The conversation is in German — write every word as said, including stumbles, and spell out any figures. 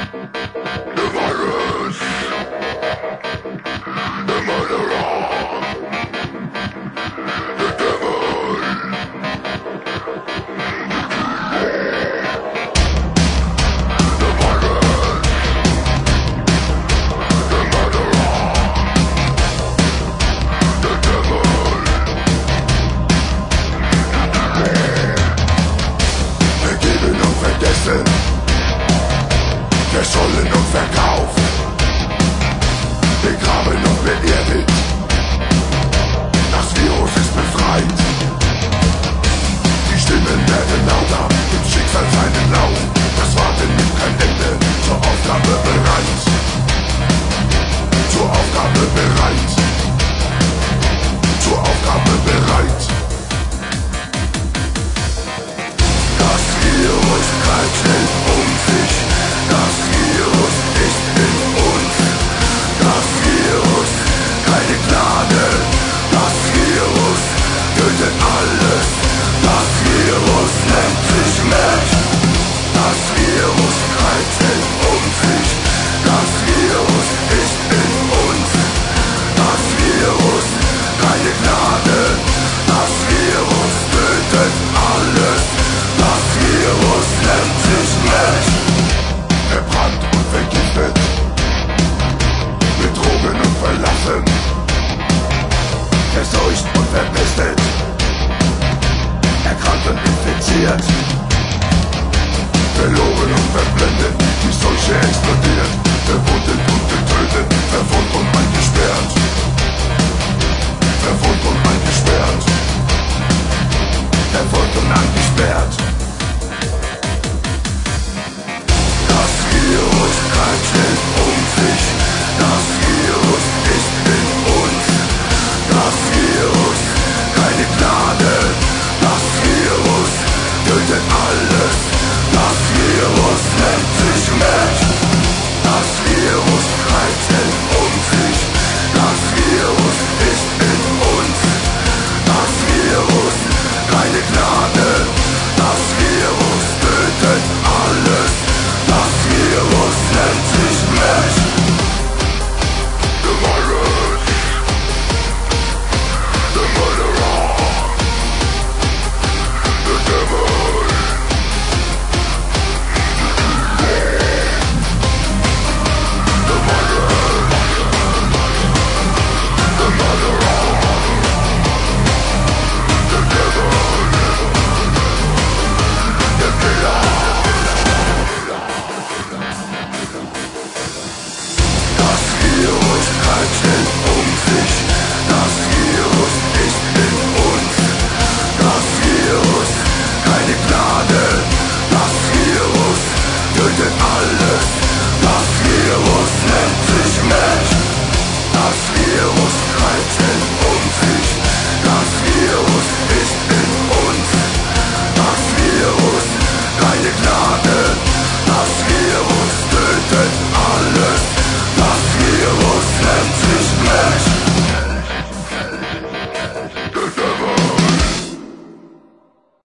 The virus, the murderer, the devil, the virus, the murderer, the devil. Vergeben und vergessen, verschollen und verkauft, begraben und beerdigt. Das Virus ist befreit. Die Stimmen werden lauter, gibt Schicksal seinen Lauf. Das Warten nimmt kein Ende.